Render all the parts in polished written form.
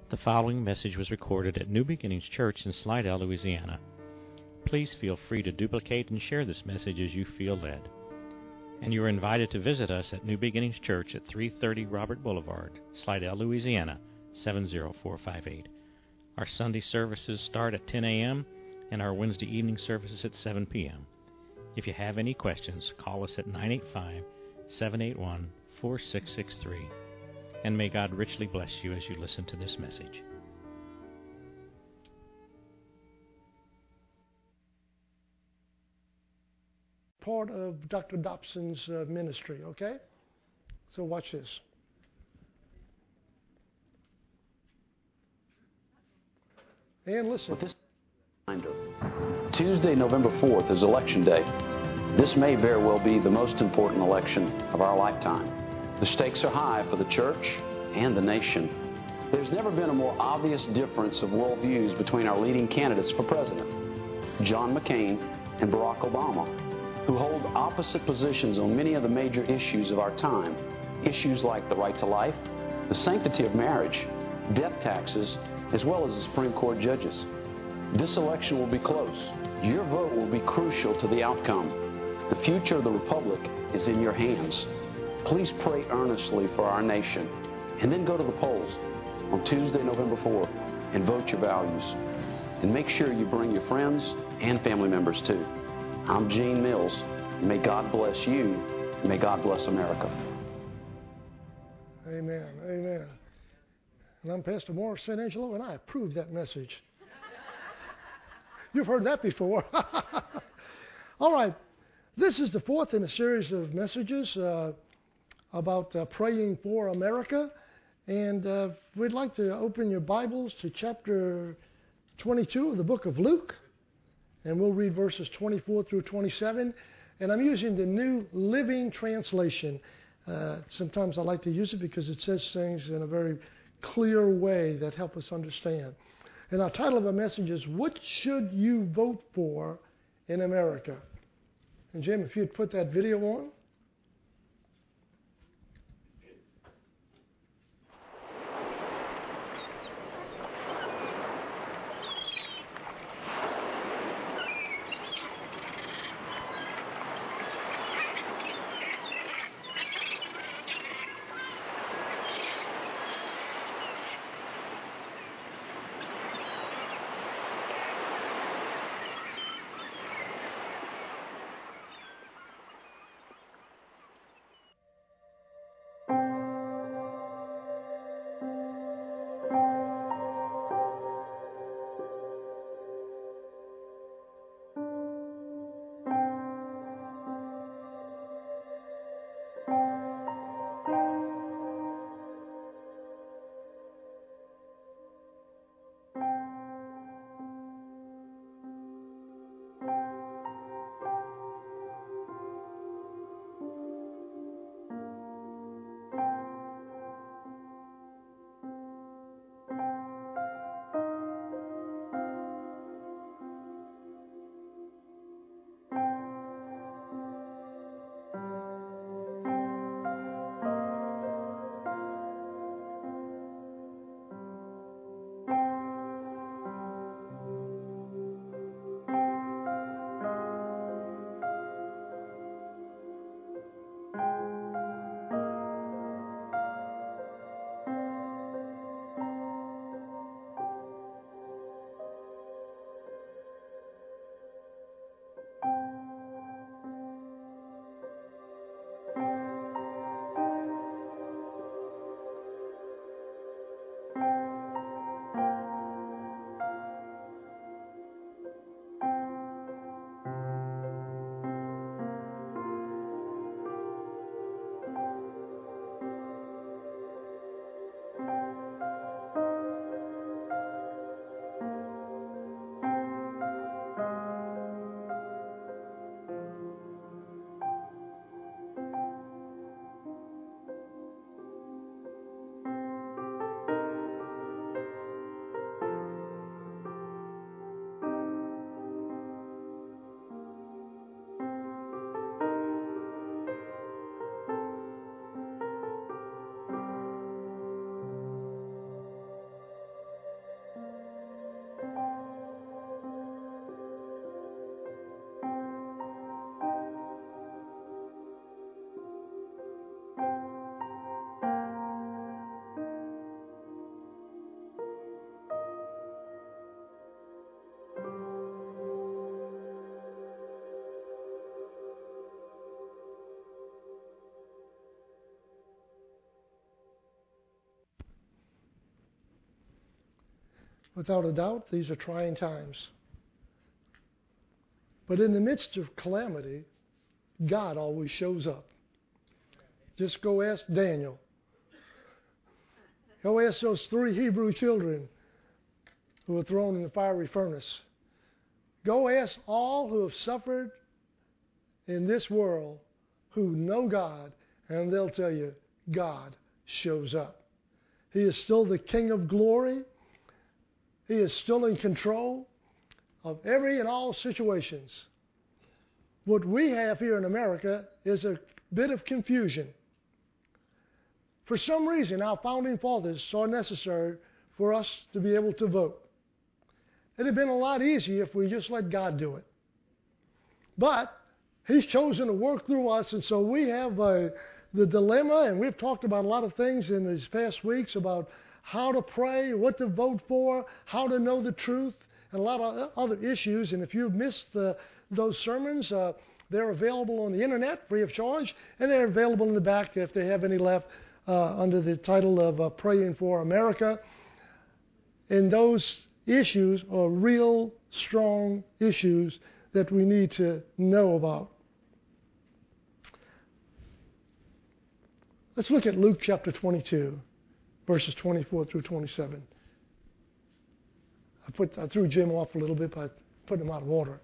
The following message was recorded at New Beginnings Church in Slidell, Louisiana. Please feel free to duplicate and share this message as you feel led. And you are invited to visit us at New Beginnings Church at 330 Robert Boulevard, Slidell, Louisiana, 70458. Our Sunday services start at 10 a.m. and our Wednesday evening services at 7 p.m. If you have any questions, call us at 985-781-4663. And may God richly bless you as you listen to this message. Part of Dr. Dobson's ministry, okay? So watch this. And listen. With this reminder, Tuesday, November 4th is Election Day. This may very well be the most important election of our lifetime. The stakes are high for the church and the nation. There's never been a more obvious difference of worldviews between our leading candidates for president, John McCain and Barack Obama, who hold opposite positions on many of the major issues of our time. Issues like the right to life, the sanctity of marriage, death taxes, as well as the Supreme Court judges. This election will be close. Your vote will be crucial to the outcome. The future of the Republic is in your hands. Please pray earnestly for our nation, and then go to the polls on Tuesday, November 4th, and vote your values. And make sure you bring your friends and family members too. I'm Gene Mills. May God bless you, and may God bless America. Amen, amen. And I'm Pastor Morris St. Angelo, and I approve that message. You've heard that before. All right, this is the fourth in a series of messages about praying for America. And we'd like to open your Bibles to chapter 22 of the book of Luke. And we'll read verses 24 through 27. And I'm using the New Living Translation. Sometimes I like to use it because it says things in a very clear way that help us understand. And our title of our message is, What Should You Vote For in America? And Jim, if you'd put that video on. Without a doubt, these are trying times. But in the midst of calamity, God always shows up. Just go ask Daniel. Go ask those 3 Hebrew children who were thrown in the fiery furnace. Go ask all who have suffered in this world who know God, and they'll tell you God shows up. He is still the King of glory. He is still in control of every and all situations. What we have here in America is a bit of confusion. For some reason, our founding fathers saw it necessary for us to be able to vote. It would have been a lot easier if we just let God do it. But He's chosen to work through us, and so we have the dilemma, and we've talked about a lot of things in these past weeks about how to pray, what to vote for, how to know the truth, and a lot of other issues. And if you've missed those sermons, they're available on the internet free of charge, and they're available in the back if they have any left under the title of Praying for America. And those issues are real strong issues that we need to know about. Let's look at Luke chapter 22, verses 24 through 27. I threw Jim off a little bit by putting him out of order.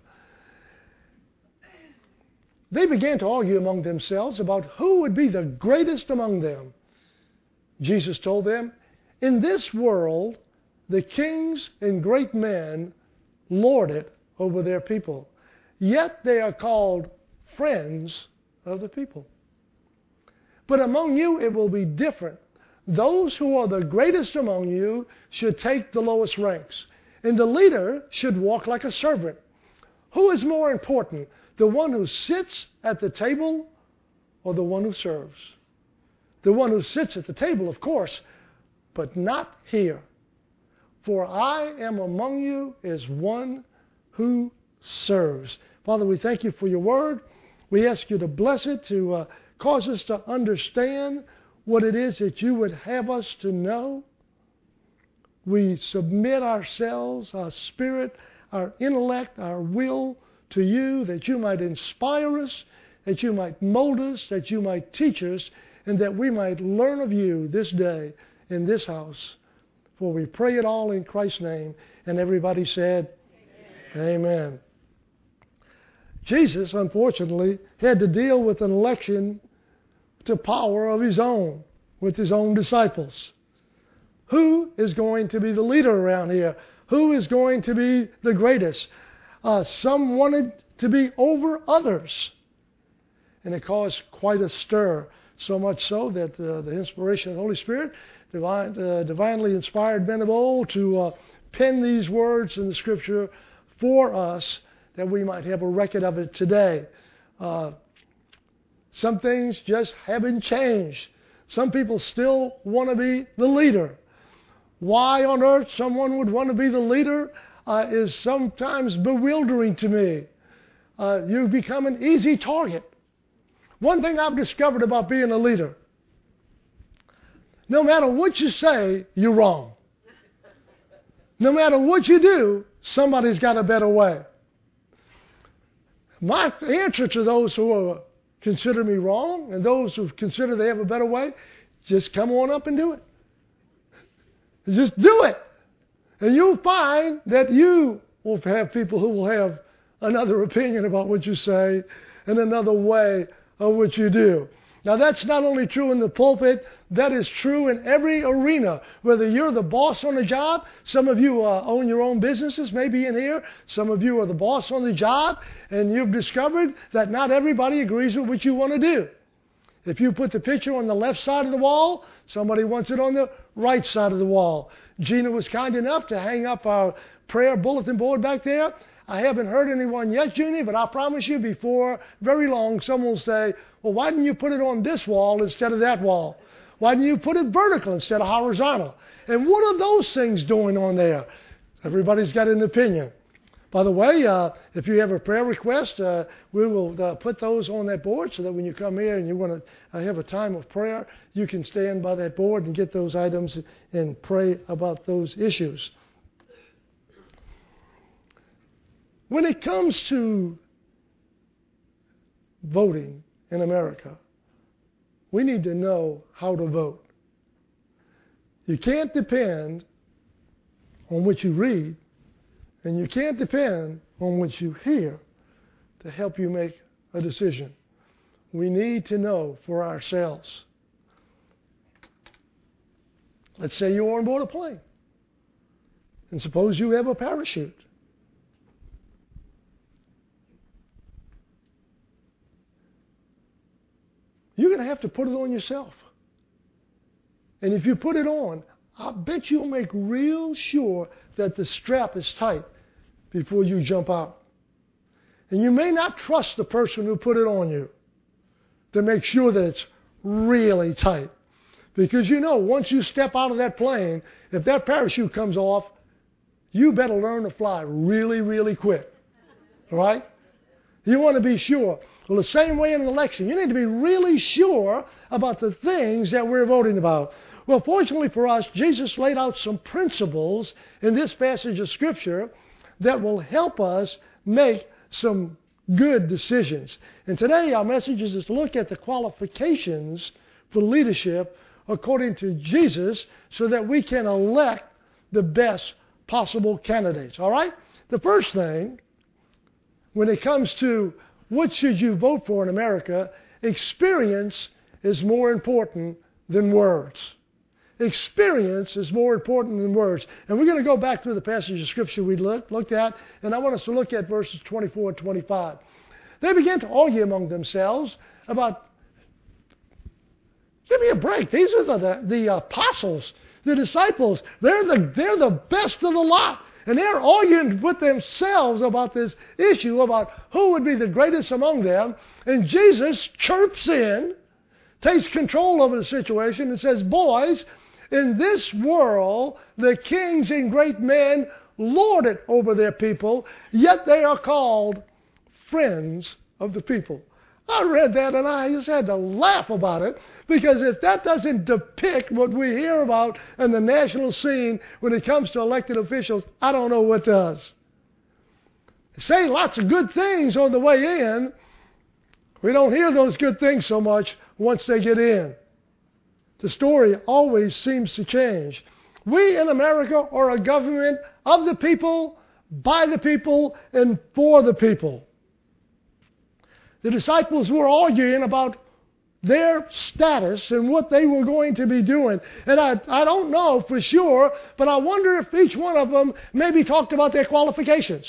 They began to argue among themselves about who would be the greatest among them. Jesus told them, "In this world, the kings and great men lord it over their people, yet they are called friends of the people. But among you it will be different. Those who are the greatest among you should take the lowest ranks, and the leader should walk like a servant. Who is more important, the one who sits at the table or the one who serves? The one who sits at the table, of course, but not here. For I am among you as one who serves." Father, we thank you for your word. We ask you to bless it, to cause us to understand what it is that you would have us to know. We submit ourselves, our spirit, our intellect, our will to you, that you might inspire us, that you might mold us, that you might teach us, and that we might learn of you this day in this house. For we pray it all in Christ's name. And everybody said, Amen. Amen. Jesus, unfortunately, had to deal with an election to power of his own, with his own disciples. Who is going to be the leader around here? Who is going to be the greatest? Some wanted to be over others. And it caused quite a stir, so much so that the inspiration of the Holy Spirit divinely inspired men of old to pen these words in the Scripture for us, that we might have a record of it today. Some things just haven't changed. Some people still want to be the leader. Why on earth someone would want to be the leader is sometimes bewildering to me. You become an easy target. One thing I've discovered about being a leader: no matter what you say, you're wrong. No matter what you do, somebody's got a better way. My answer to those who consider me wrong and those who consider they have a better way: just come on up and do it. Just do it. And you'll find that you will have people who will have another opinion about what you say and another way of what you do. Now, that's not only true in the pulpit, that is true in every arena. Whether you're the boss on the job, some of you own your own businesses, maybe in here. Some of you are the boss on the job, and you've discovered that not everybody agrees with what you want to do. If you put the picture on the left side of the wall, somebody wants it on the right side of the wall. Gina was kind enough to hang up our prayer bulletin board back there. I haven't heard anyone yet, Gina, but I promise you before very long, someone will say, "Well, why didn't you put it on this wall instead of that wall? Why didn't you put it vertical instead of horizontal? And what are those things doing on there?" Everybody's got an opinion. By the way, if you have a prayer request, we will put those on that board so that when you come here and you want to have a time of prayer, you can stand by that board and get those items and pray about those issues. When it comes to voting in America, we need to know how to vote. You can't depend on what you read, and you can't depend on what you hear to help you make a decision. We need to know for ourselves. Let's say you're on board a plane, and suppose you have a parachute. You're going to have to put it on yourself. And if you put it on, I bet you'll make real sure that the strap is tight before you jump out. And you may not trust the person who put it on you to make sure that it's really tight. Because you know, once you step out of that plane, if that parachute comes off, you better learn to fly really, really quick. All right? You want to be sure. Well, the same way in an election, you need to be really sure about the things that we're voting about. Well, fortunately for us, Jesus laid out some principles in this passage of Scripture that will help us make some good decisions. And today our message is to look at the qualifications for leadership according to Jesus so that we can elect the best possible candidates. All right? The first thing, when it comes to what should you vote for in America, experience is more important than words. Experience is more important than words. And we're going to go back through the passage of Scripture we looked at, and I want us to look at verses 24 and 25. They began to argue among themselves about, give me a break. These are the apostles, the disciples. They're the best of the lot. And they're arguing with themselves about this issue about who would be the greatest among them. And Jesus chirps in, takes control over the situation, and says, boys, in this world, the kings and great men lord it over their people, yet they are called friends of the people. I read that and I just had to laugh about it, because if that doesn't depict what we hear about in the national scene when it comes to elected officials, I don't know what does. They say lots of good things on the way in. We don't hear those good things so much once they get in. The story always seems to change. We in America are a government of the people, by the people, and for the people. The disciples were arguing about their status and what they were going to be doing. And I don't know for sure, but I wonder if each one of them maybe talked about their qualifications.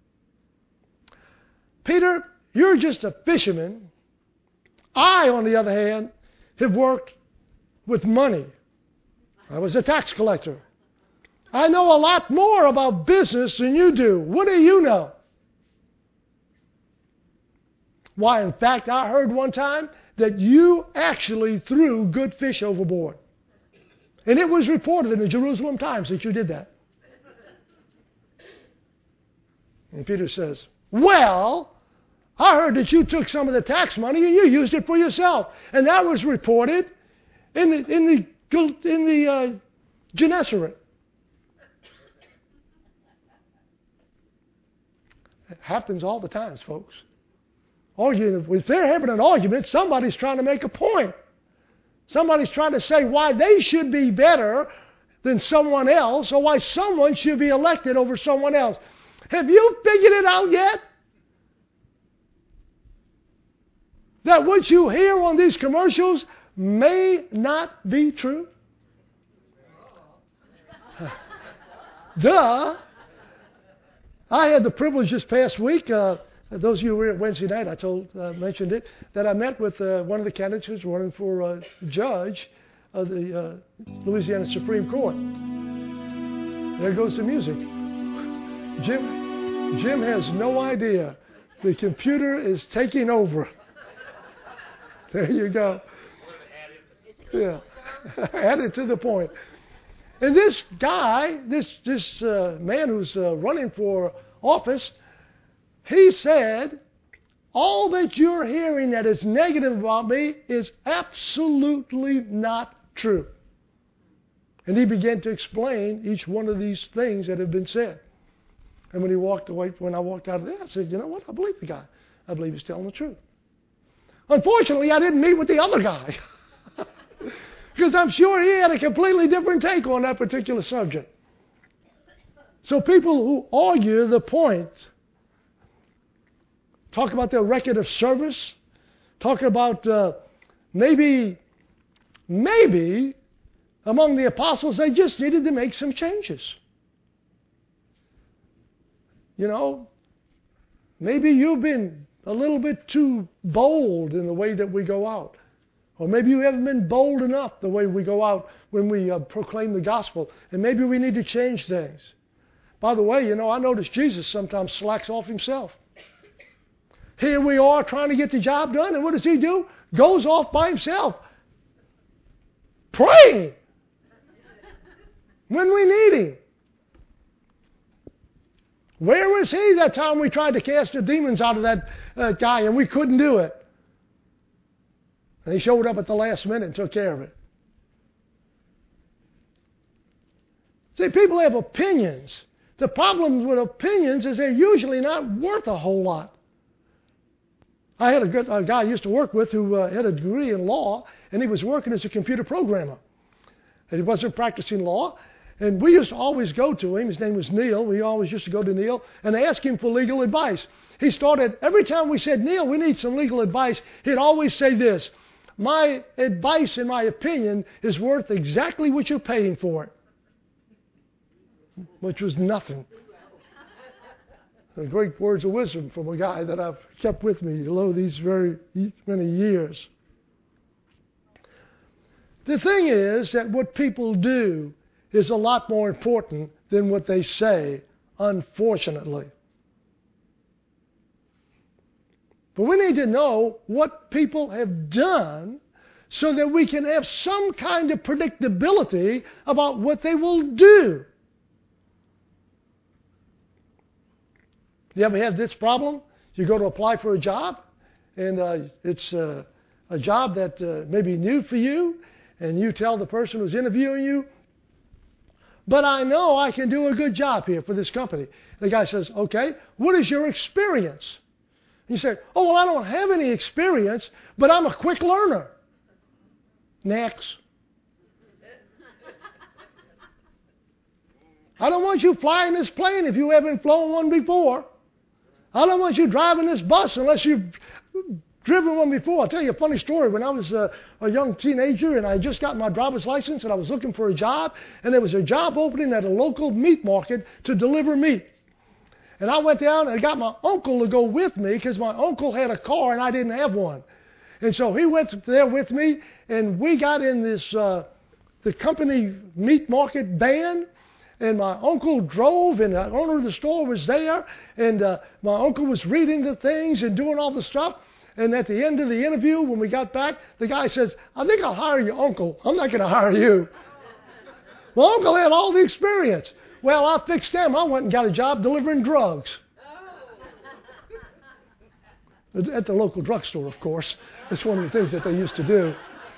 Peter, you're just a fisherman. I, on the other hand, have worked with money. I was a tax collector. I know a lot more about business than you do. What do you know? Why, in fact, I heard one time that you actually threw good fish overboard. And it was reported in the Jerusalem Times that you did that. And Peter says, well, I heard that you took some of the tax money and you used it for yourself. And that was reported in the Gennesaret. It happens all the time, folks. If they're having an argument, somebody's trying to make a point. Somebody's trying to say why they should be better than someone else, or why someone should be elected over someone else. Have you figured it out yet? That what you hear on these commercials may not be true? Duh. I had the privilege this past week, those of you who were at Wednesday night, I mentioned it, that I met with one of the candidates who's running for judge of the Louisiana Supreme Court. There goes the music. Jim has no idea. The computer is taking over. There you go. Yeah, added to the point. And this guy, this man who's running for office, he said, all that you're hearing that is negative about me is absolutely not true. And he began to explain each one of these things that have been said. And when I walked out of there, I said, you know what? I believe the guy. I believe he's telling the truth. Unfortunately, I didn't meet with the other guy. Because I'm sure he had a completely different take on that particular subject. So people who argue the point, talk about their record of service, talk about maybe among the apostles they just needed to make some changes. You know, maybe you've been a little bit too bold in the way that we go out. Or maybe you haven't been bold enough the way we go out when we proclaim the gospel. And maybe we need to change things. By the way, you know, I notice Jesus sometimes slacks off himself. Here we are trying to get the job done, and what does he do? Goes off by himself. Praying. When we need him. Where was he that time we tried to cast the demons out of that guy and we couldn't do it? And he showed up at the last minute and took care of it. See, people have opinions. The problem with opinions is they're usually not worth a whole lot. I had a guy I used to work with who had a degree in law, and he was working as a computer programmer. And he wasn't practicing law. And we used to always go to him. His name was Neil. We always used to go to Neil and ask him for legal advice. He started, every time we said, Neil, we need some legal advice, he'd always say this: my advice and my opinion is worth exactly what you're paying for it. Which was nothing. And great words of wisdom from a guy that I've kept with me these very many years. The thing is that what people do is a lot more important than what they say, unfortunately. But we need to know what people have done so that we can have some kind of predictability about what they will do. You ever have this problem? You go to apply for a job, and it's a job that may be new for you, and you tell the person who's interviewing you, but I know I can do a good job here for this company. The guy says, okay, what is your experience? You say, oh, well, I don't have any experience, but I'm a quick learner. Next. I don't want you flying this plane if you haven't flown one before. I don't want you driving this bus unless you've driven one before. I'll tell you a funny story. When I was a young teenager and I just got my driver's license and I was looking for a job, and there was a job opening at a local meat market to deliver meat. And I went down and I got my uncle to go with me because my uncle had a car and I didn't have one. And so he went there with me, and we got in this the company meat market van. And my uncle drove, and the owner of the store was there, and my uncle was reading the things and doing all the stuff. And at the end of the interview, when we got back, the guy says, I think I'll hire your uncle. I'm not going to hire you. My uncle had all the experience. Well, I fixed them. I went and got a job delivering drugs. At the local drugstore, of course. That's one of the things that they used to do.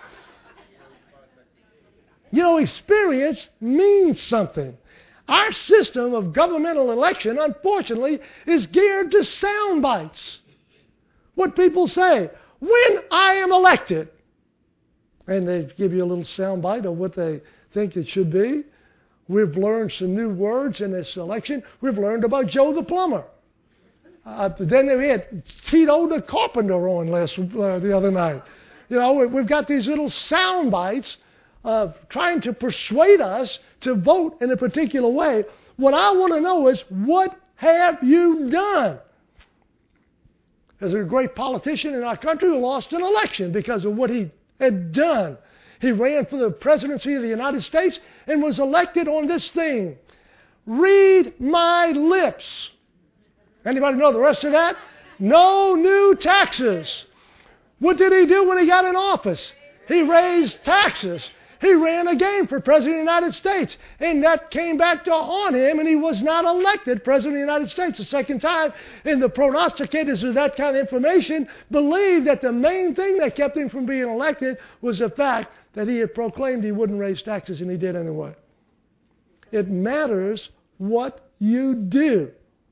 You know, experience means something. Our system of governmental election, unfortunately, is geared to sound bites. What people say, when I am elected, and they give you a little sound bite of what they think it should be. We've learned some new words in this election. We've learned about Joe the plumber. Then we had Tito the carpenter on the other night. You know, we've got these little sound bites of trying to persuade us to vote in a particular way. What I want to know is, what have you done? There's a great politician in our country who lost an election because of what he had done. He ran for the presidency of the United States and was elected on this thing: read my lips. Anybody know the rest of that? No new taxes. What did he do when he got in office? He raised taxes. He ran again for President of the United States, and that came back to haunt him, and he was not elected President of the United States a second time. And the prognosticators of that kind of information believed that the main thing that kept him from being elected was the fact that he had proclaimed he wouldn't raise taxes, and he did anyway. It matters what you do.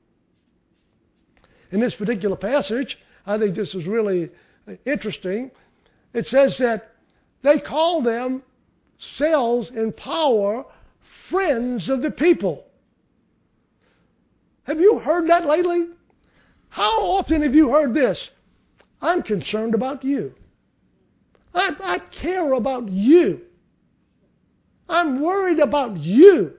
in this particular passage. I think this is really interesting. It says that they call themselves in power friends of the people. Have you heard that lately? How often have you heard this? I'm concerned about you. I care about you. I'm worried about you.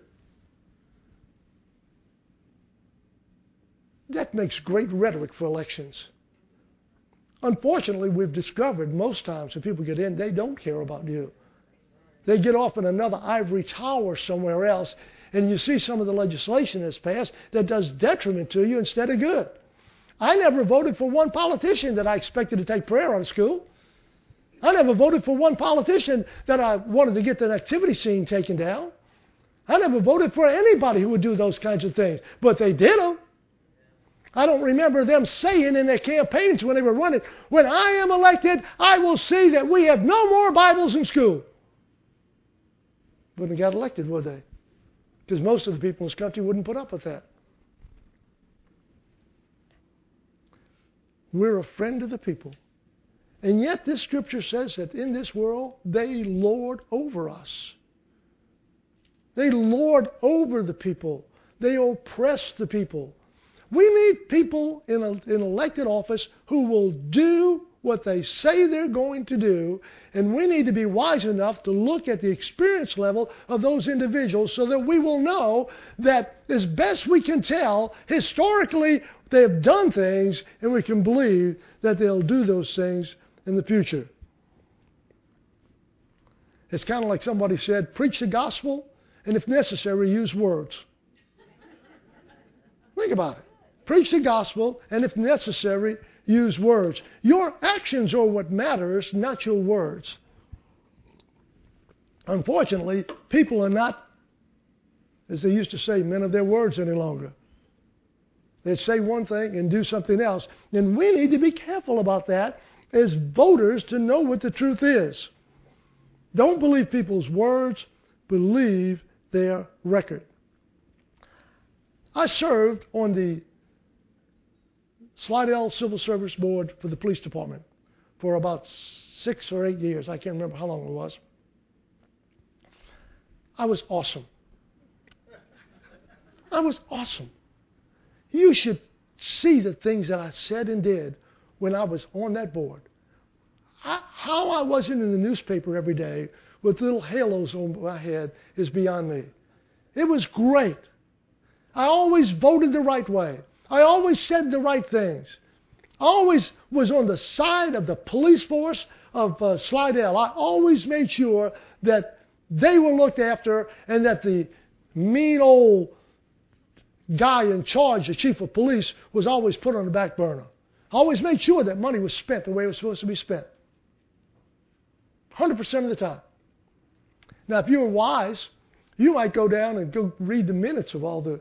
That makes great rhetoric for elections. Unfortunately, we've discovered most times when people get in, they don't care about you. They get off in another ivory tower somewhere else, and you see some of the legislation that's passed that does detriment to you instead of good. I never voted for one politician that I expected to take prayer out of school. I never voted for one politician that I wanted to get the activity scene taken down. I never voted for anybody who would do those kinds of things, but they did them. I don't remember them saying in their campaigns when they were running, when I am elected, I will see that we have no more Bibles in school. Wouldn't have got elected, would they? Because most of the people in this country wouldn't put up with that. We're a friend of the people. And yet this scripture says that in this world, they lord over us. They lord over the people. They oppress the people. We need people in elected office who will do what they say they're going to do, and we need to be wise enough to look at the experience level of those individuals so that we will know that as best we can tell, historically they have done things, and we can believe that they'll do those things in the future. It's kind of like somebody said, preach the gospel, and if necessary, use words. Think about it. Preach the gospel, and if necessary, use words. Your actions are what matters, not your words. Unfortunately, people are not, as they used to say, men of their words any longer. They say one thing and do something else. And we need to be careful about that as voters to know what the truth is. Don't believe people's words, believe their record. I served on the Slidell Civil Service Board for the police department for about 6 or 8 years. I can't remember how long it was. I was awesome. I was awesome. You should see the things that I said and did when I was on that board. How I wasn't in the newspaper every day with little halos on my head is beyond me. It was great. I always voted the right way. I always said the right things. I always was on the side of the police force of Slidell. I always made sure that they were looked after and that the mean old guy in charge, the chief of police, was always put on the back burner. I always made sure that money was spent the way it was supposed to be spent. 100% of the time. Now, if you were wise, you might go down and go read the minutes of all the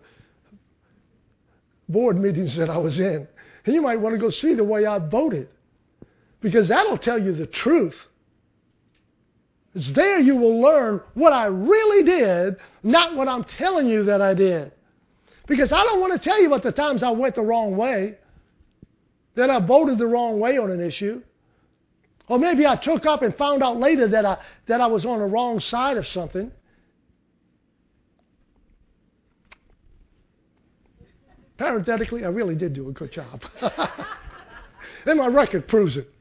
board meetings that I was in. And you might want to go see the way I voted. Because that'll tell you the truth. It's there you will learn what I really did, not what I'm telling you that I did. Because I don't want to tell you about the times I went the wrong way, that I voted the wrong way on an issue. Or maybe I took up and found out later that I was on the wrong side of something. Parenthetically, I really did do a good job. And my record proves it.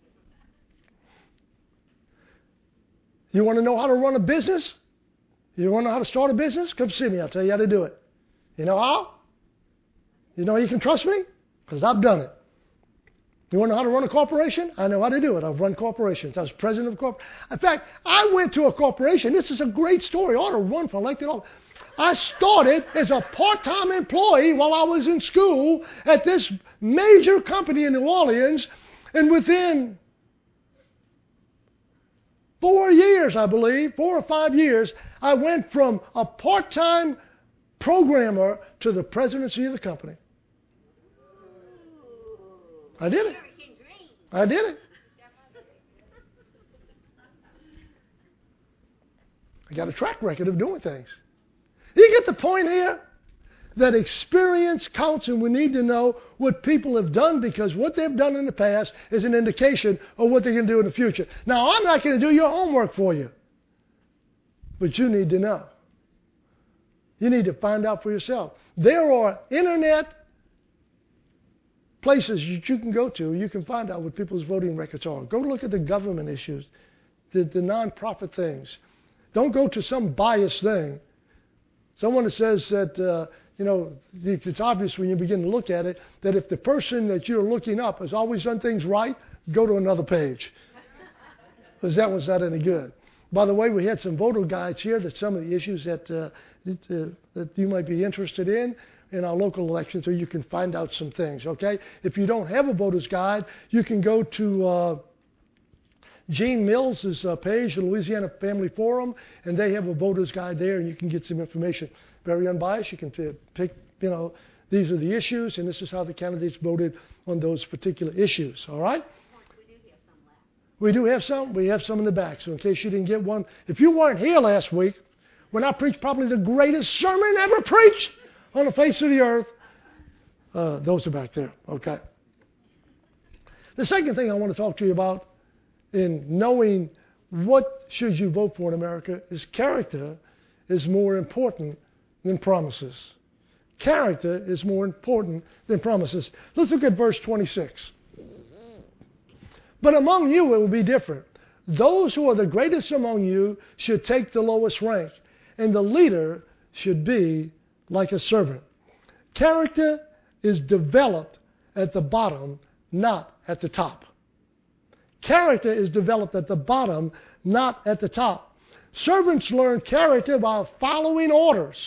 You want to know how to run a business? You want to know how to start a business? Come see me. I'll tell you how to do it. You know how? You know you can trust me? Because I've done it. You want to know how to run a corporation? I know how to do it. I've run corporations. I was president of a corporation. In fact, I went to a corporation. This is a great story. I ought to run for elected office. I started as a part-time employee while I was in school at this major company in New Orleans, and within 4 years, I believe, 4 or 5 years, I went from a part-time programmer to the presidency of the company. I did it. I did it. I got a track record of doing things. You get the point here? that experience counts, and we need to know what people have done, because what they've done in the past is an indication of what they're going to do in the future. Now, I'm not going to do your homework for you, but you need to know. You need to find out for yourself. There are internet places that you can go to. You can find out what people's voting records are. Go look at the government issues, the nonprofit things. Don't go to some biased thing. Someone that says that, it's obvious when you begin to look at it, that if the person that you're looking up has always done things right, go to another page. Because that one's not any good. By the way, we had some voter guides here that some of the issues that you might be interested in our local elections, so you can find out some things, okay? If you don't have a voter's guide, you can go to Gene Mills' page, the Louisiana Family Forum, and they have a voter's guide there, and you can get some information. Very unbiased. You can pick, these are the issues, and this is how the candidates voted on those particular issues, all right? We do have some. We have some in the back, so in case you didn't get one. If you weren't here last week, when I preached probably the greatest sermon ever preached on the face of the earth, those are back there, okay? The second thing I want to talk to you about in knowing what should you vote for in America is character is more important than promises. Character is more important than promises. Let's look at verse 26. But among you it will be different. Those who are the greatest among you should take the lowest rank, and the leader should be like a servant. Character is developed at the bottom, not at the top. Character is developed at the bottom, not at the top. Servants learn character by following orders.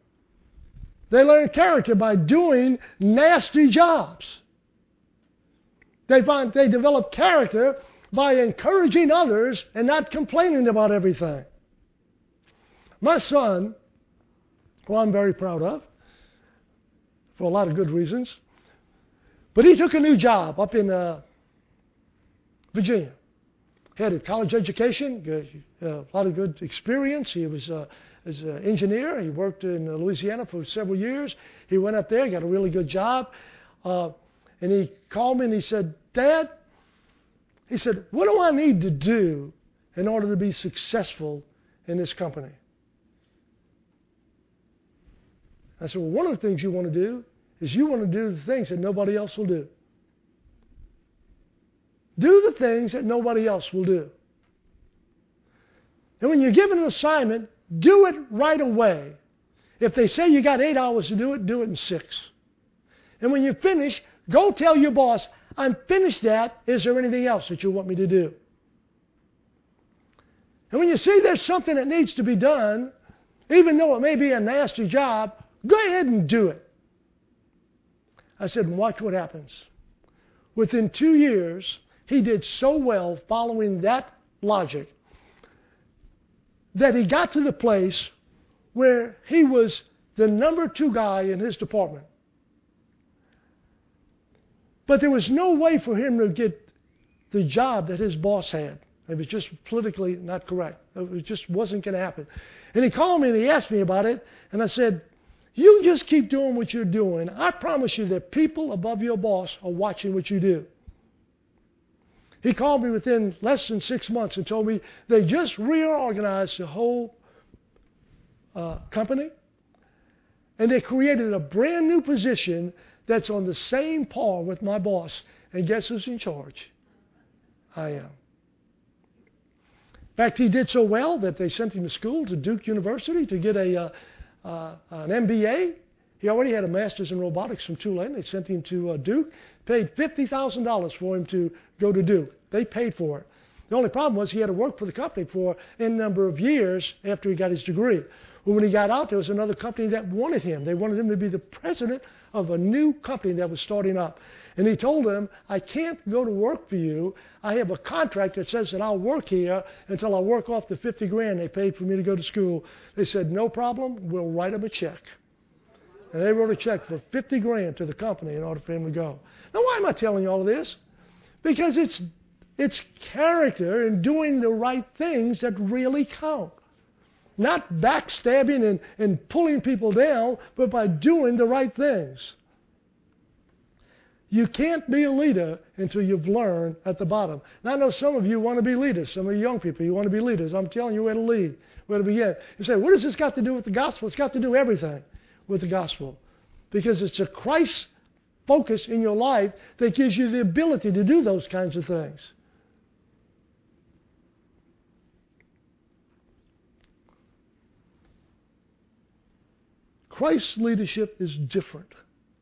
They learn character by doing nasty jobs. They develop character by encouraging others and not complaining about everything. My son, who I'm very proud of, for a lot of good reasons, but he took a new job up in Virginia. He had a college education, a lot of good experience. He was an engineer. He worked in Louisiana for several years. He went up there, got a really good job. And he called me and he said, Dad, he said, what do I need to do in order to be successful in this company? I said, well, one of the things you want to do is you want to do the things that nobody else will do. Do the things that nobody else will do. And when you're given an assignment, do it right away. If they say you got 8 hours to do it in 6. And when you finish, go tell your boss, I'm finished that. Is there anything else that you want me to do? And when you see there's something that needs to be done, even though it may be a nasty job, go ahead and do it. I said, watch what happens. Within 2 years, he did so well following that logic that he got to the place where he was the number 2 guy in his department. But there was no way for him to get the job that his boss had. It was just politically not correct. It just wasn't going to happen. And he called me and he asked me about it. And I said, you just keep doing what you're doing. I promise you that people above your boss are watching what you do. He called me within less than 6 months and told me they just reorganized the whole company. And they created a brand new position that's on the same par with my boss. And guess who's in charge? I am. In fact, he did so well that they sent him to school, to Duke University, to get an MBA. He already had a master's in robotics from Tulane. They sent him to Duke, paid $50,000 for him to go to Duke. They paid for it. The only problem was he had to work for the company for a number of years after he got his degree. Well, when he got out, there was another company that wanted him. They wanted him to be the president of a new company that was starting up. And he told them, I can't go to work for you. I have a contract that says that I'll work here until I work off the $50,000 they paid for me to go to school. They said, no problem, we'll write him a check. And they wrote a check for $50,000 to the company in order for him to go. Now, why am I telling you all of this? Because it's character and doing the right things that really count. not backstabbing and pulling people down, but by doing the right things. You can't be a leader until you've learned at the bottom. Now, I know some of you want to be leaders. Some of you young people, you want to be leaders. I'm telling you where to lead, where to begin. You say, what does this got to do with the gospel? It's got to do everything with the gospel. Because it's a Christ focus in your life that gives you the ability to do those kinds of things. Christ's leadership is different.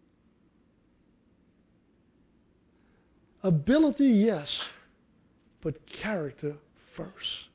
Ability, yes, but character first.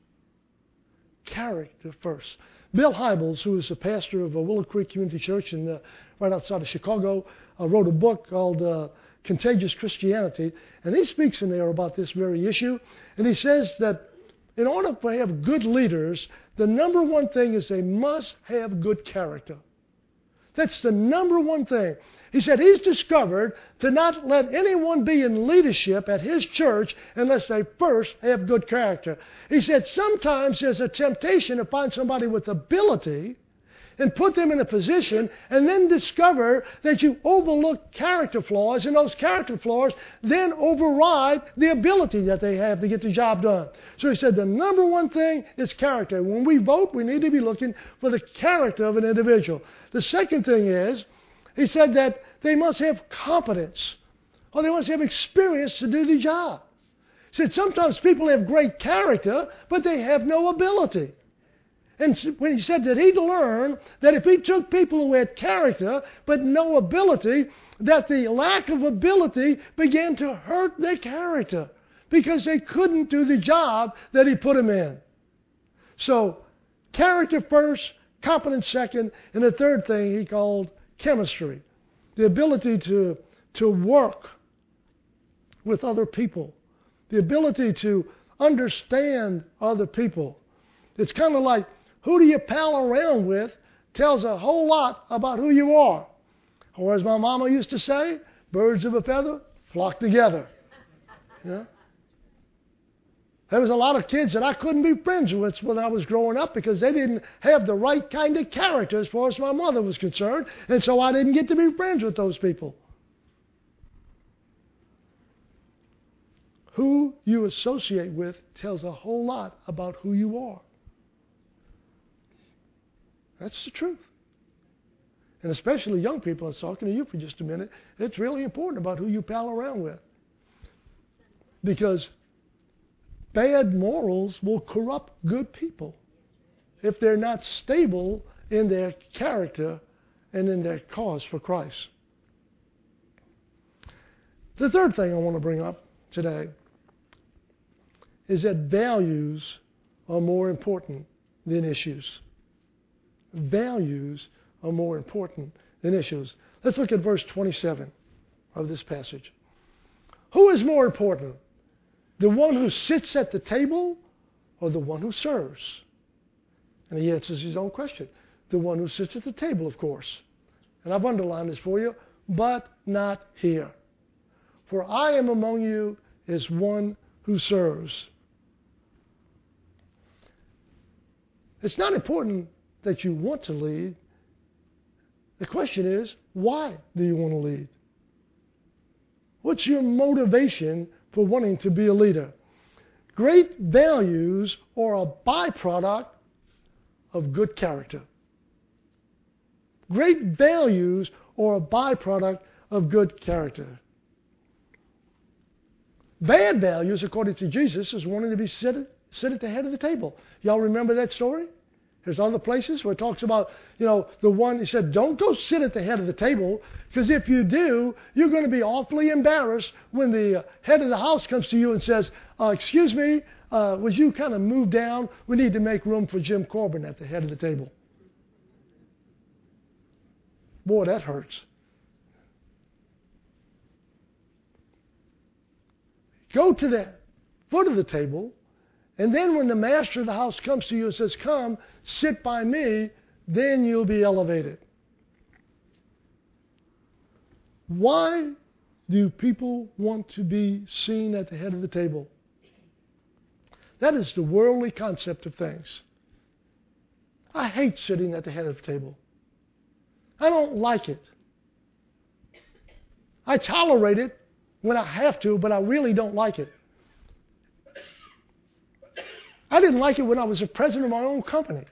Character first. Bill Hybels, who is the pastor of Willow Creek Community Church right outside of Chicago, wrote a book called Contagious Christianity, and he speaks in there about this very issue. And he says that in order to have good leaders, the number one thing is they must have good character. That's the number one thing. He said he's discovered to not let anyone be in leadership at his church unless they first have good character. He said sometimes there's a temptation to find somebody with ability and put them in a position and then discover that you overlook character flaws, and those character flaws then override the ability that they have to get the job done. So he said the number one thing is character. When we vote, we need to be looking for the character of an individual. The second thing is, he said that they must have competence, or they must have experience to do the job. He said sometimes people have great character, but they have no ability. And when he said that he'd learned that if he took people who had character but no ability, that the lack of ability began to hurt their character because they couldn't do the job that he put them in. So, character first, competence second, and the third thing he called chemistry. The ability to work with other people. The ability to understand other people. It's kind of like who do you pal around with tells a whole lot about who you are. Or as my mama used to say, birds of a feather flock together. Yeah? There was a lot of kids that I couldn't be friends with when I was growing up because they didn't have the right kind of character as far as my mother was concerned, and so I didn't get to be friends with those people. Who you associate with tells a whole lot about who you are. That's the truth. And especially young people, I was talking to you for just a minute, it's really important about who you pal around with. Because bad morals will corrupt good people if they're not stable in their character and in their cause for Christ. The third thing I want to bring up today is that values are more important than issues. Values are more important than issues. Let's look at verse 27 of this passage. Who is more important? The one who sits at the table or the one who serves? And he answers his own question. The one who sits at the table, of course. And I've underlined this for you, but not here. For I am among you as one who serves. It's not important that you want to lead. The question is, why do you want to lead? What's your motivation for wanting to be a leader? Great values are a byproduct of good character. Great values are a byproduct of good character. Bad values, according to Jesus, is wanting to be sit at the head of the table. Y'all remember that story? There's other places where it talks about, the one, he said, don't go sit at the head of the table, because if you do, you're going to be awfully embarrassed when the head of the house comes to you and says, excuse me, would you kind of move down? We need to make room for Jim Corbin at the head of the table. Boy, that hurts. Go to the foot of the table, and then when the master of the house comes to you and says, come, sit by me, then you'll be elevated. Why do people want to be seen at the head of the table? That is the worldly concept of things. I hate sitting at the head of the table. I don't like it. I tolerate it when I have to, but I really don't like it. I didn't like it when I was the president of my own company.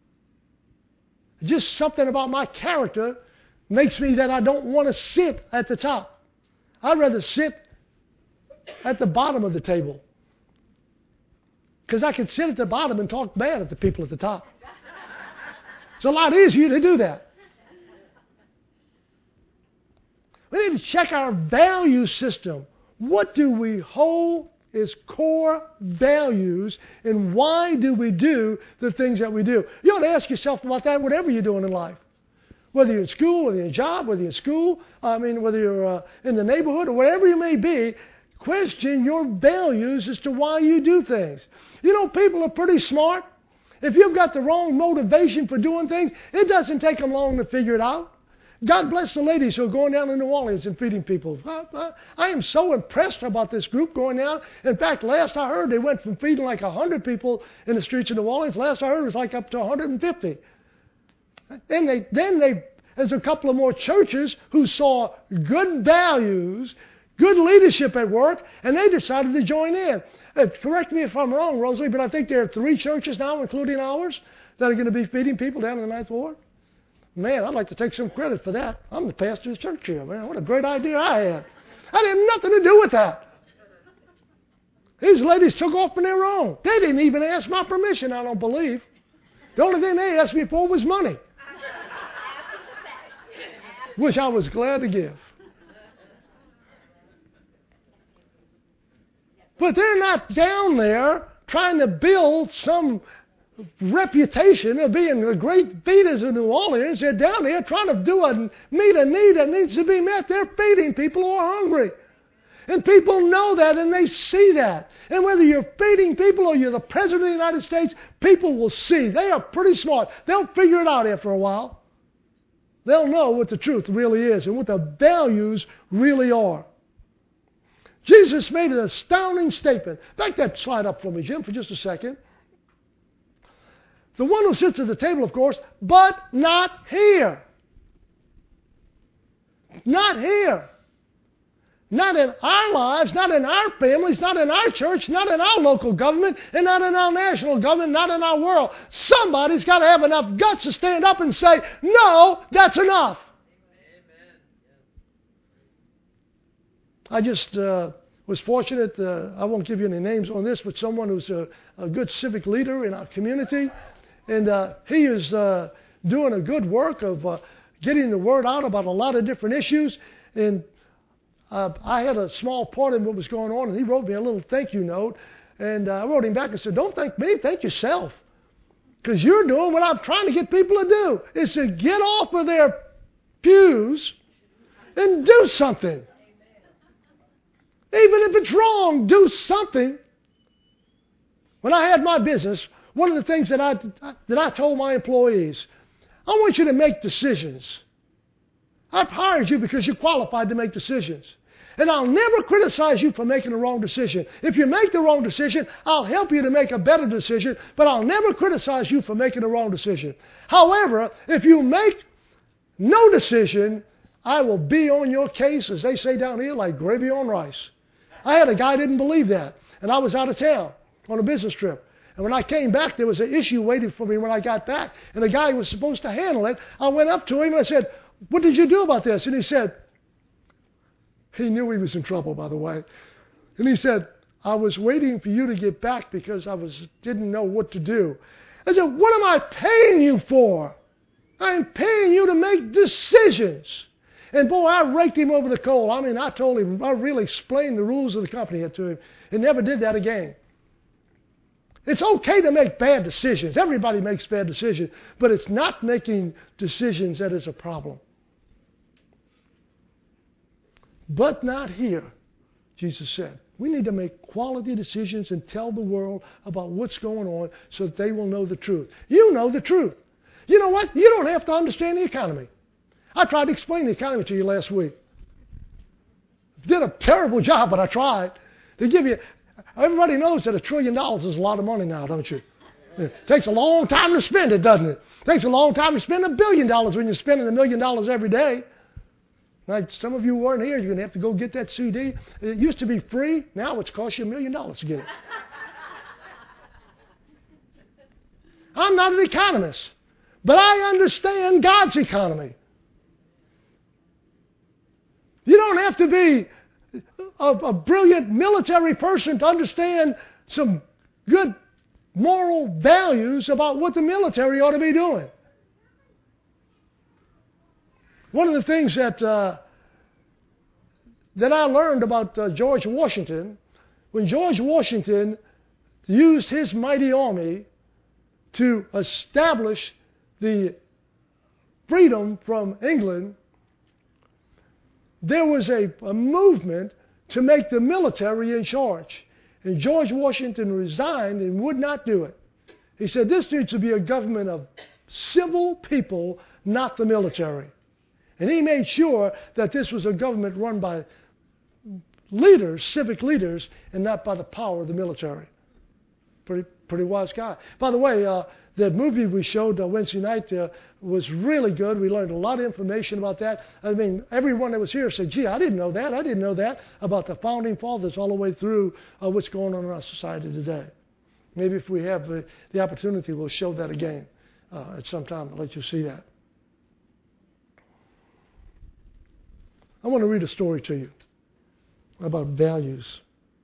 Just something about my character makes me that I don't want to sit at the top. I'd rather sit at the bottom of the table. Because I can sit at the bottom and talk bad at the people at the top. It's a lot easier to do that. We need to check our value system. What do we hold as core values, and why do we do the things that we do? You ought to ask yourself about that whatever you're doing in life. Whether you're in school, whether you're in a job, whether you're in school, whether you're in the neighborhood, or whatever you may be, question your values as to why you do things. You know, people are pretty smart. If you've got the wrong motivation for doing things, it doesn't take them long to figure it out. God bless the ladies who are going down to New Orleans and feeding people. I am so impressed about this group going down. In fact, last I heard, they went from feeding like 100 people in the streets of New Orleans. Last I heard, it was like up to 150. Then there's a couple of more churches who saw good values, good leadership at work, and they decided to join in. Correct me if I'm wrong, Rosalie, but I think there are 3 churches now, including ours, that are going to be feeding people down in the 9th Ward. Man, I'd like to take some credit for that. I'm the pastor of the church here, man. What a great idea I had. I had nothing to do with that. These ladies took off on their own. They didn't even ask my permission, I don't believe. The only thing they asked me for was money, which I was glad to give. But they're not down there trying to build some reputation of being the great feeders of New Orleans. They're down there trying to meet a need that needs to be met. They're feeding people who are hungry. And people know that and they see that. And whether you're feeding people or you're the President of the United States, people will see. They are pretty smart. They'll figure it out after a while. They'll know what the truth really is and what the values really are. Jesus made an astounding statement. Back that slide up for me, Jim, for just a second. The one who sits at the table, of course, but not here. Not here. Not in our lives, not in our families, not in our church, not in our local government, and not in our national government, not in our world. Somebody's got to have enough guts to stand up and say, no, that's enough. I just was fortunate, I won't give you any names on this, but someone who's a good civic leader in our community. And he is doing a good work of getting the word out about a lot of different issues. And I had a small part in what was going on, and he wrote me a little thank you note. And I wrote him back and said, don't thank me, thank yourself. Because you're doing what I'm trying to get people to do, is to get off of their pews and do something. Even if it's wrong, do something. When I had my business, one of the things that I told my employees, I want you to make decisions. I've hired you because you're qualified to make decisions. And I'll never criticize you for making the wrong decision. If you make the wrong decision, I'll help you to make a better decision, but I'll never criticize you for making the wrong decision. However, if you make no decision, I will be on your case, as they say down here, like gravy on rice. I had a guy who didn't believe that, and I was out of town on a business trip. And when I came back, there was an issue waiting for me when I got back, and the guy who was supposed to handle it, I went up to him and I said, what did you do about this? And he said, he knew he was in trouble, by the way. And he said, I was waiting for you to get back because didn't know what to do. I said, what am I paying you for? I'm paying you to make decisions. And boy, I raked him over the coal. I mean, I told him, I really explained the rules of the company to him. He never did that again. It's okay to make bad decisions. Everybody makes bad decisions. But it's not making decisions that is a problem. But not here, Jesus said. We need to make quality decisions and tell the world about what's going on so that they will know the truth. You know the truth. You know what? You don't have to understand the economy. I tried to explain the economy to you last week. Did a terrible job, but I tried. Everybody knows that $1 trillion is a lot of money now, don't you? It takes a long time to spend it, doesn't it? It takes a long time to spend $1 billion when you're spending $1 million every day. Now, some of you weren't here. You're going to have to go get that CD. It used to be free. Now it's cost you $1 million to get it. I'm not an economist, but I understand God's economy. You don't have to be a brilliant military person to understand some good moral values about what the military ought to be doing. One of the things that I learned about George Washington, when George Washington used his mighty army to establish the freedom from England, there was a movement to make the military in charge. And George Washington resigned and would not do it. He said, this needs to be a government of civil people, not the military. And he made sure that this was a government run by leaders, civic leaders, and not by the power of the military. Pretty wise guy. By the way, the movie we showed Wednesday night was really good. We learned a lot of information about that. I mean, everyone that was here said, gee, I didn't know that. I didn't know that about the Founding Fathers all the way through what's going on in our society today. Maybe if we have the opportunity, we'll show that again at some time. I'll let you see that. I want to read a story to you about values.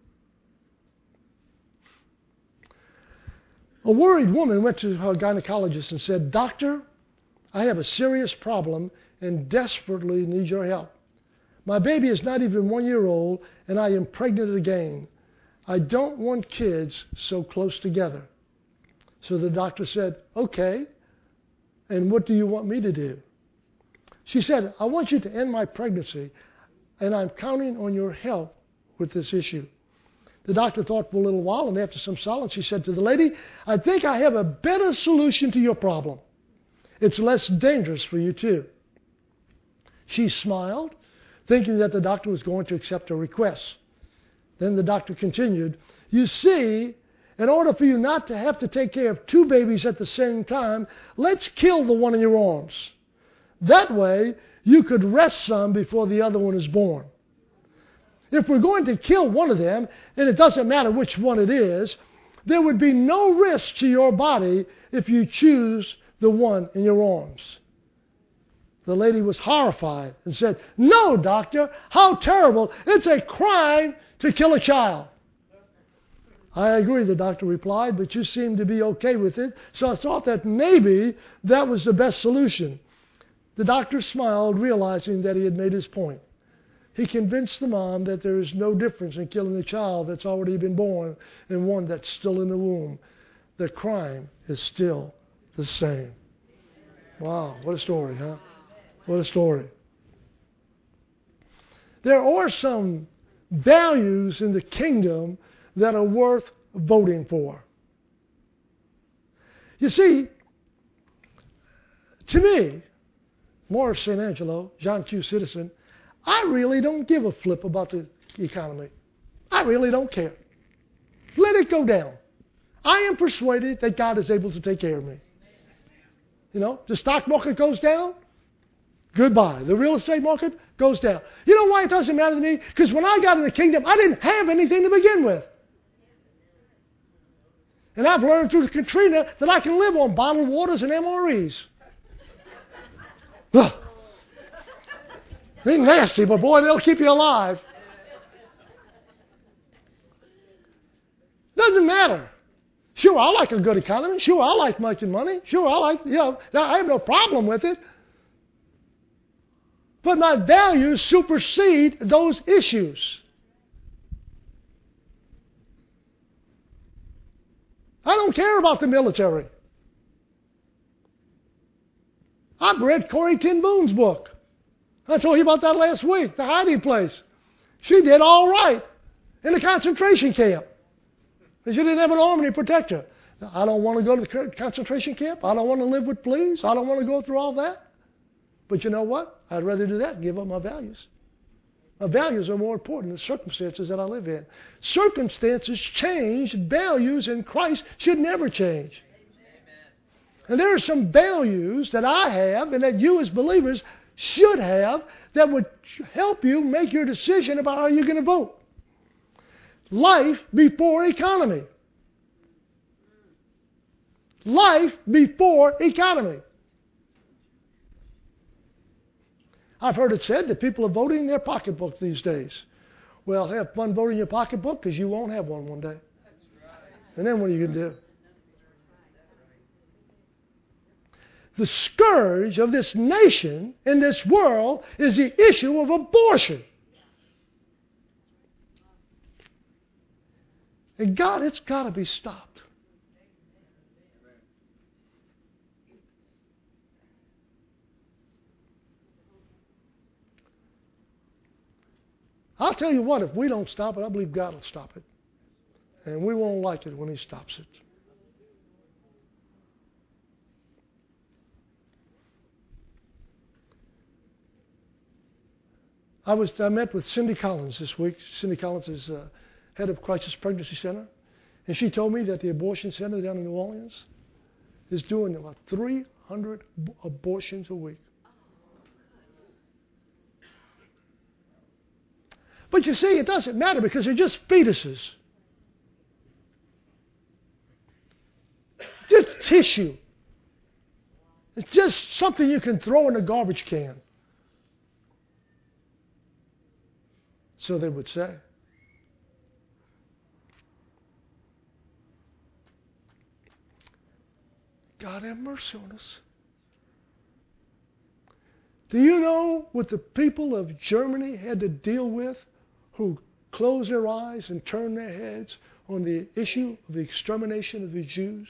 A worried woman went to her gynecologist and said, Doctor, I have a serious problem and desperately need your help. My baby is not even 1 year old and I am pregnant again. I don't want kids so close together. So the doctor said, okay, and what do you want me to do? She said, I want you to end my pregnancy and I'm counting on your help with this issue. The doctor thought for a little while, and after some silence, he said to the lady, I think I have a better solution to your problem. It's less dangerous for you, too. She smiled, thinking that the doctor was going to accept her request. Then the doctor continued, you see, in order for you not to have to take care of 2 babies at the same time, let's kill the one in your arms. That way, you could rest some before the other one is born. If we're going to kill one of them, and it doesn't matter which one it is, there would be no risk to your body if you choose the one in your arms. The lady was horrified and said, no, doctor, how terrible. It's a crime to kill a child. I agree, the doctor replied, but you seem to be okay with it, so I thought that maybe that was the best solution. The doctor smiled, realizing that he had made his point. He convinced the mom that there is no difference in killing a child that's already been born and one that's still in the womb. The crime is still the same. Wow, what a story, huh? What a story. There are some values in the kingdom that are worth voting for. You see, to me, Morris St. Angelo, John Q. Citizen, I really don't give a flip about the economy. I really don't care. Let it go down. I am persuaded that God is able to take care of me. You know, the stock market goes down, goodbye. The real estate market goes down. You know why it doesn't matter to me? Because when I got in the kingdom, I didn't have anything to begin with. And I've learned through Katrina that I can live on bottled waters and MREs. Ugh. They're nasty, but boy, they'll keep you alive. Doesn't matter. Sure, I like a good economy. Sure, I like making money. Sure, I have no problem with it. But my values supersede those issues. I don't care about the military. I've read Corrie ten Boom's book. I told you about that last week, The Hiding Place. She did all right in a concentration camp. She didn't have an army to protect her. I don't want to go to the concentration camp. I don't want to live with police. I don't want to go through all that. But you know what? I'd rather do that and give up my values. My values are more important than the circumstances that I live in. Circumstances change. Values in Christ should never change. And there are some values that I have and that you as believers should have that would help you make your decision about how you're going to vote. Life before economy. Life before economy. I've heard it said that people are voting their pocketbook these days. Well, have fun voting your pocketbook because you won't have one day. And then what are you going to do? The scourge of this nation and this world is the issue of abortion. And God, it's got to be stopped. I'll tell you what, if we don't stop it, I believe God will stop it. And we won't like it when He stops it. I met with Cindy Collins this week. Cindy Collins is head of Crisis Pregnancy Center. And she told me that the abortion center down in New Orleans is doing about 300 abortions a week. But you see, it doesn't matter because they're just fetuses. Just tissue. It's just something you can throw in a garbage can. So they would say. God have mercy on us. Do you know what the people of Germany had to deal with who closed their eyes and turned their heads on the issue of the extermination of the Jews?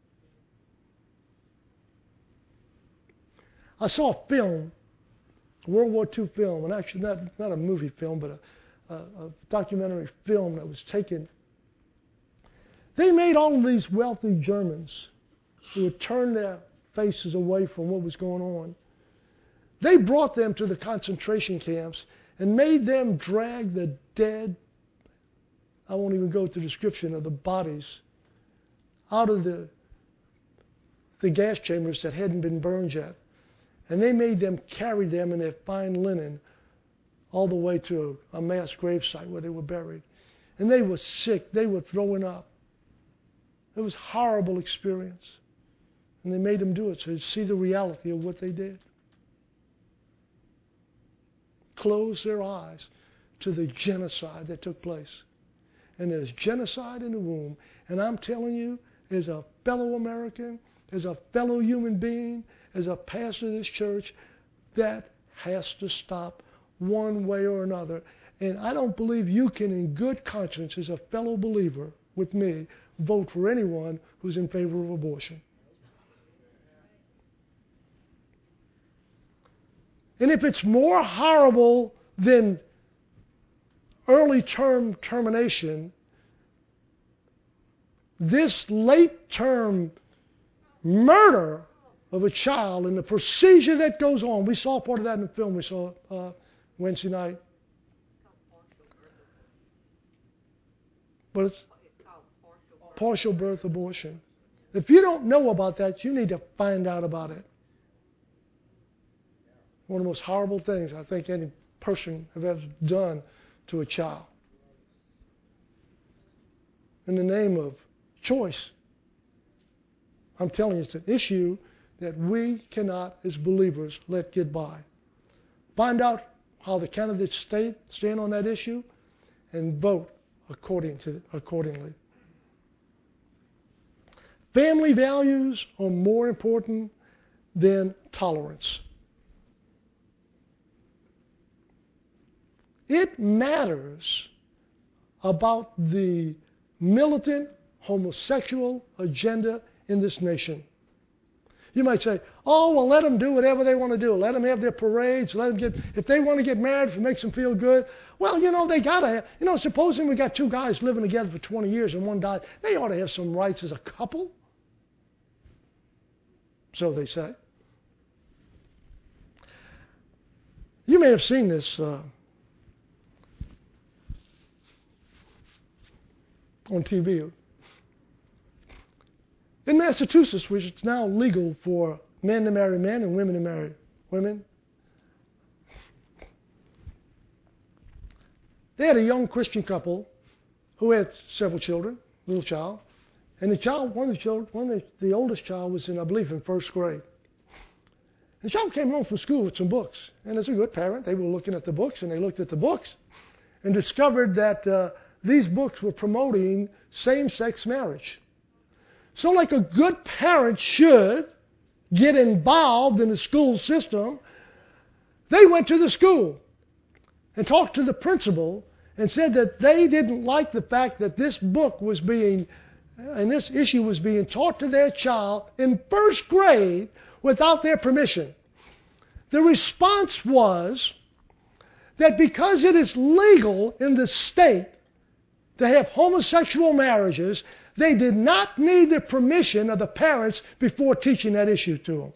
I saw a film, a World War II film, and actually not a movie film, but a documentary film that was taken. They made all of these wealthy Germans who would turn their faces away from what was going on. They brought them to the concentration camps and made them drag the dead, I won't even go through the description of the bodies, out of the gas chambers that hadn't been burned yet. And they made them carry them in their fine linen all the way to a mass gravesite where they were buried. And they were sick. They were throwing up. It was a horrible experience. And they made them do it so you'd see the reality of what they did. Close their eyes to the genocide that took place. And there's genocide in the womb. And I'm telling you, as a fellow American, as a fellow human being, as a pastor of this church, that has to stop one way or another. And I don't believe you can, in good conscience, as a fellow believer with me, vote for anyone who's in favor of abortion. And if it's more horrible than early term termination, this late term murder of a child and the procedure that goes on, we saw part of that in the film we saw Wednesday night. But it's partial birth abortion. If you don't know about that, you need to find out about it. One of the most horrible things I think any person has ever done to a child. In the name of choice. I'm telling you, it's an issue that we cannot, as believers, let get by. Find out how the candidates stand on that issue and vote accordingly. Family values are more important than tolerance. It matters about the militant homosexual agenda in this nation. You might say, oh, well, let them do whatever they want to do. Let them have their parades. Let them if they want to get married, if it makes them feel good. Well, they got to have, supposing we got two guys living together for 20 years and one died, they ought to have some rights as a couple. So they say. You may have seen this on TV. In Massachusetts, which it's now legal for men to marry men and women to marry women, they had a young Christian couple who had several children, little child, and the oldest child was in, I believe, in first grade. The child came home from school with some books, and as a good parent, they were looking at the books, and they looked at the books and discovered that these books were promoting same-sex marriage. So like a good parent should get involved in the school system, they went to the school and talked to the principal and said that they didn't like the fact that this book was being, and this issue was being taught to their child in first grade without their permission. The response was that because it is legal in the state to have homosexual marriages, they did not need the permission of the parents before teaching that issue to them.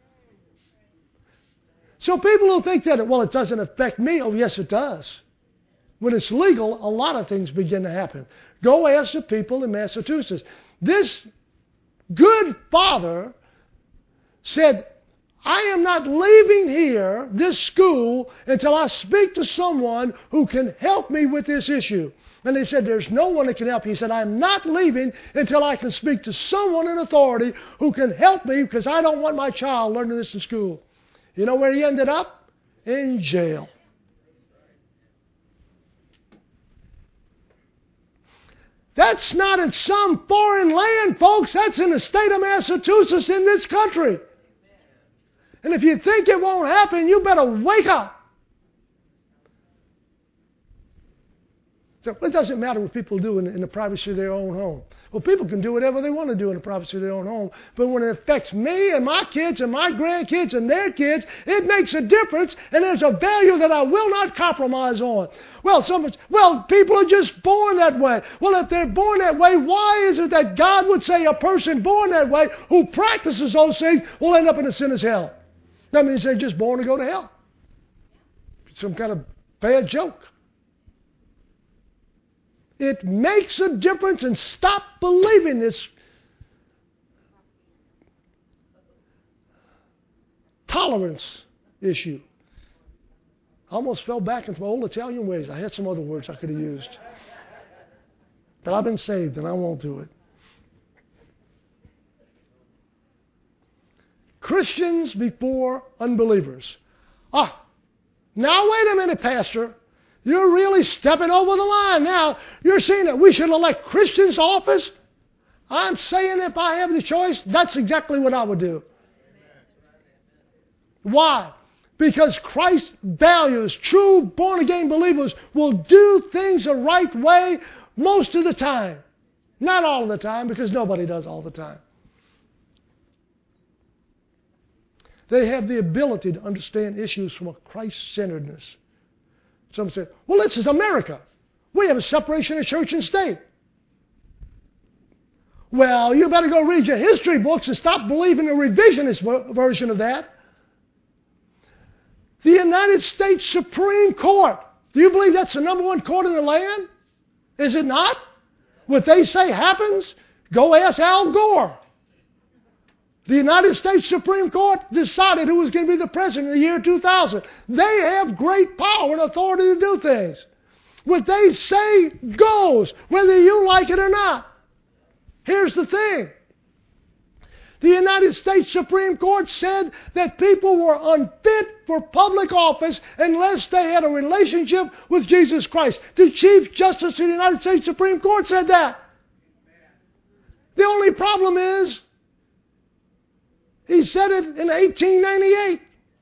So people who think that, well, it doesn't affect me, oh, yes, it does. When it's legal, a lot of things begin to happen. Go ask the people in Massachusetts. This good father said, I am not leaving here, this school, until I speak to someone who can help me with this issue. And they said, there's no one that can help you. He said, I'm not leaving until I can speak to someone in authority who can help me because I don't want my child learning this in school. You know where he ended up? In jail. That's not in some foreign land, folks. That's in the state of Massachusetts in this country. And if you think it won't happen, you better wake up. So it doesn't matter what people do in the privacy of their own home. Well, people can do whatever they want to do in the privacy of their own home. But when it affects me and my kids and my grandkids and their kids, it makes a difference, and there's a value that I will not compromise on. Well, people are just born that way. Well, if they're born that way, why is it that God would say a person born that way who practices those things will end up in a sinner's hell? That means they're just born to go to hell. It's some kind of bad joke. It makes a difference, and stop believing this tolerance issue. I almost fell back into my old Italian ways. I had some other words I could have used. But I've been saved, and I won't do it. Christians before unbelievers. Now wait a minute, Pastor. You're really stepping over the line now. You're saying that we should elect Christians to office? I'm saying if I have the choice, that's exactly what I would do. Why? Because Christ values true born-again believers will do things the right way most of the time. Not all of the time, because nobody does all the time. They have the ability to understand issues from a Christ-centeredness. Some say, well, this is America. We have a separation of church and state. Well, you better go read your history books and stop believing the revisionist version of that. The United States Supreme Court. Do you believe that's the number one court in the land? Is it not? What they say happens? Go ask Al Gore. The United States Supreme Court decided who was going to be the president in the year 2000. They have great power and authority to do things. What they say goes, whether you like it or not. Here's the thing. The United States Supreme Court said that people were unfit for public office unless they had a relationship with Jesus Christ. The Chief Justice of the United States Supreme Court said that. The only problem is, he said it in 1898.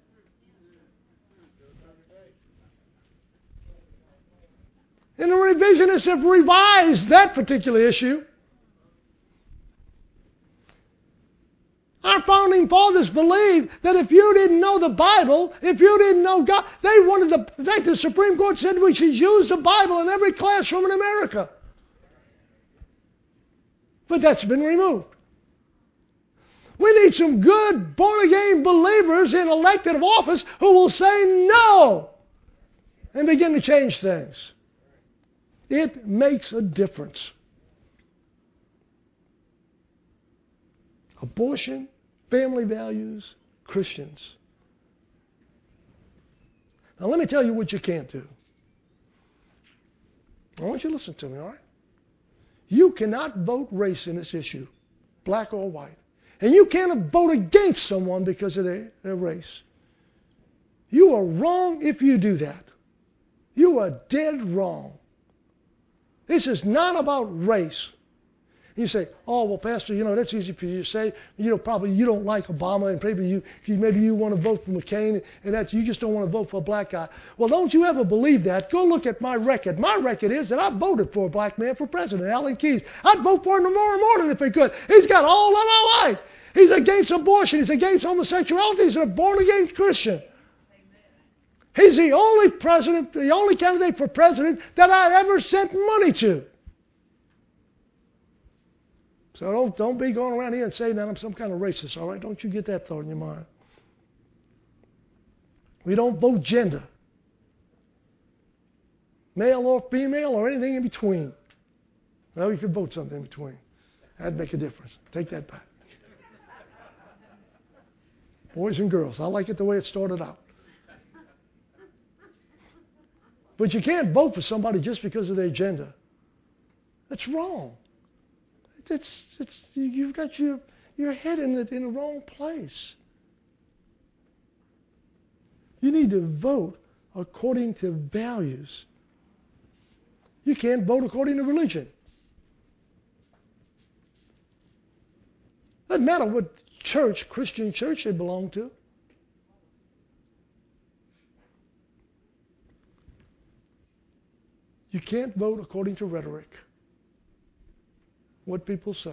And the revisionists have revised that particular issue. Our founding fathers believed that if you didn't know the Bible, if you didn't know God, they wanted to, in fact, the Supreme Court said we should use the Bible in every classroom in America. But that's been removed. We need some good born-again believers in elected office who will say no and begin to change things. It makes a difference. abortion, family values, Christians. Now let me tell you what you can't do. I want you to listen to me, all right? You cannot vote race in this issue, black or white. And you can't vote against someone because of their race. You are wrong if you do that. You are dead wrong. This is not about race. You say, oh, well, Pastor, that's easy for you to say. Probably you don't like Obama, and maybe you want to vote for McCain, and that you just don't want to vote for a black guy. Well, don't you ever believe that. Go look at my record. My record is that I voted for a black man for president, Alan Keyes. I'd vote for him tomorrow morning if he could. He's got all of our life. He's against abortion. He's against homosexuality. He's a born-again Christian. He's the only president, the only candidate for president that I ever sent money to. So don't be going around here and saying that I'm some kind of racist, all right? Don't you get that thought in your mind. We don't vote gender. Male or female or anything in between. Well, we could vote something in between. That'd make a difference. Take that back. Boys and girls. I like it the way it started out. But you can't vote for somebody just because of their gender. That's wrong. You've got your head in the wrong place. You need to vote according to values. You can't vote according to religion. Doesn't matter what church, Christian church they belong to. You can't vote according to rhetoric. What people say.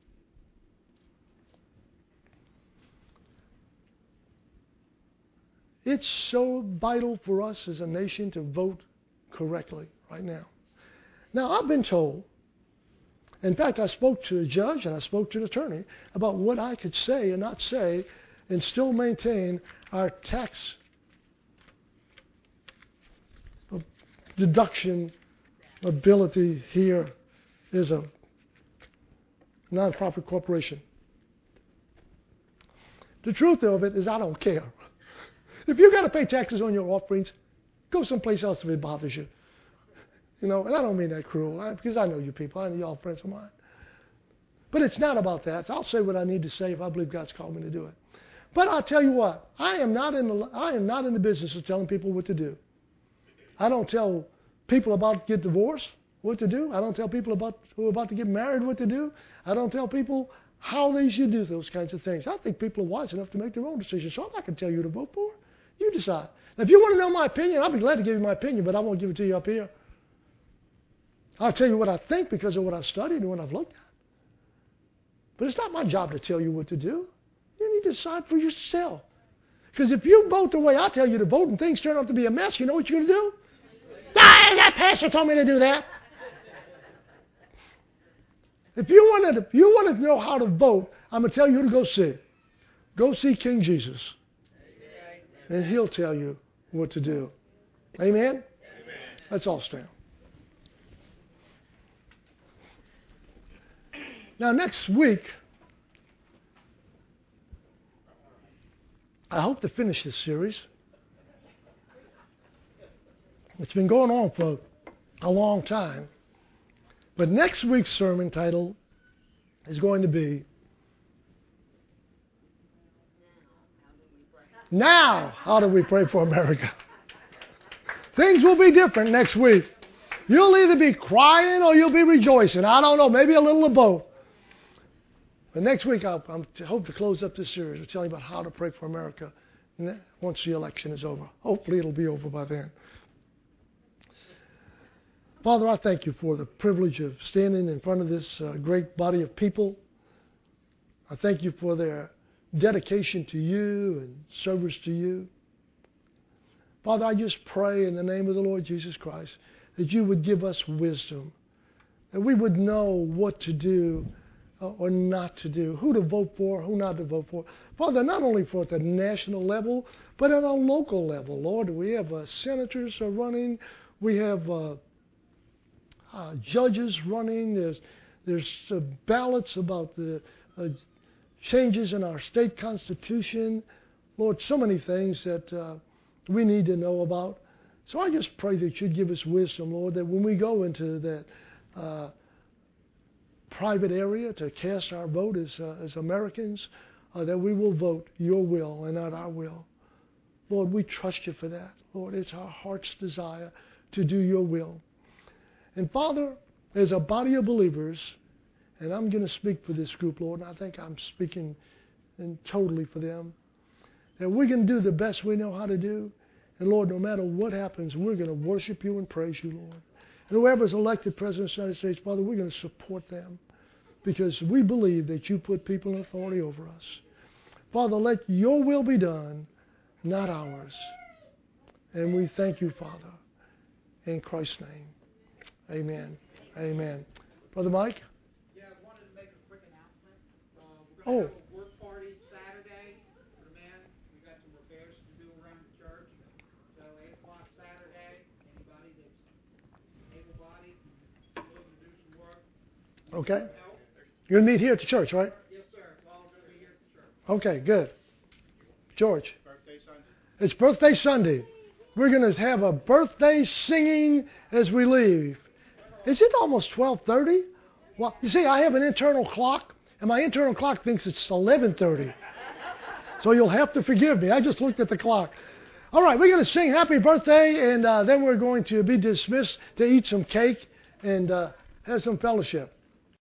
It's so vital for us as a nation to vote correctly right now. Now, I've been told, in fact, I spoke to a judge and I spoke to an attorney about what I could say and not say and still maintain our tax deduction ability here is a non-profit corporation. The truth of it is I don't care. If you've got to pay taxes on your offerings, go someplace else if it bothers you. And I don't mean that cruel, because I know you people. I know y'all friends of mine. But it's not about that. I'll say what I need to say if I believe God's called me to do it. But I'll tell you what, I am not in the business of telling people what to do. I don't tell people about to get divorced what to do. I don't tell people who are about to get married what to do. I don't tell people how they should do those kinds of things. I think people are wise enough to make their own decisions. So I'm not going to tell you who to vote for. You decide. Now, if you want to know my opinion, I'll be glad to give you my opinion, but I won't give it to you up here. I'll tell you what I think because of what I've studied and what I've looked at. But it's not my job to tell you what to do. You need to decide for yourself. Because if you vote the way I tell you to vote and things turn out to be a mess, you know what you're going to do? That pastor told me to do that. If you want to know how to vote, I'm going to tell you who to go see. Go see King Jesus. And he'll tell you what to do. Amen? Amen. Let's all stand. Now, next week, I hope to finish this series. It's been going on for a long time. But next week's sermon title is going to be Now, how do we pray for America? Things will be different next week. You'll either be crying or you'll be rejoicing. I don't know, maybe a little of both. But next week, I hope to close up this series with telling you about how to pray for America once the election is over. Hopefully, it'll be over by then. Father, I thank you for the privilege of standing in front of this great body of people. I thank you for their dedication to you and service to you. Father, I just pray in the name of the Lord Jesus Christ that you would give us wisdom, that we would know what to do or not to do, who to vote for, who not to vote for. Father, not only for at the national level, but at a local level. Lord, we have senators are running. We have judges running. There's ballots about the changes in our state constitution. Lord, so many things that we need to know about. So I just pray that you'd give us wisdom, Lord, that when we go into that private area to cast our vote as Americans, that we will vote your will and not our will. Lord, we trust you for that. Lord, it's our heart's desire to do your will. And Father, as a body of believers, and I'm going to speak for this group, Lord, and I think I'm speaking totally for them, that we can do the best we know how to do. And Lord, no matter what happens, we're going to worship you and praise you, Lord. And whoever's elected President of the United States, Father, we're going to support them because we believe that you put people in authority over us. Father, let your will be done, not ours. And we thank you, Father, in Christ's name. Amen. Amen. Brother Mike? Yeah, I wanted to make a quick announcement. We're going to have a work party Saturday for the men. We've got some repairs to do around the church. So 8 o'clock Saturday, anybody that's able-bodied, willing to do some work. Okay. You're going to meet here at the church, right? Yes, sir. It's all going to be here at the church. Okay, good. George? Birthday Sunday. It's birthday Sunday. We're going to have a birthday singing as we leave. Is it almost 12:30? Well, you see, I have an internal clock, and my internal clock thinks it's 11:30. So you'll have to forgive me. I just looked at the clock. All right, we're going to sing happy birthday, and then we're going to be dismissed to eat some cake and have some fellowship.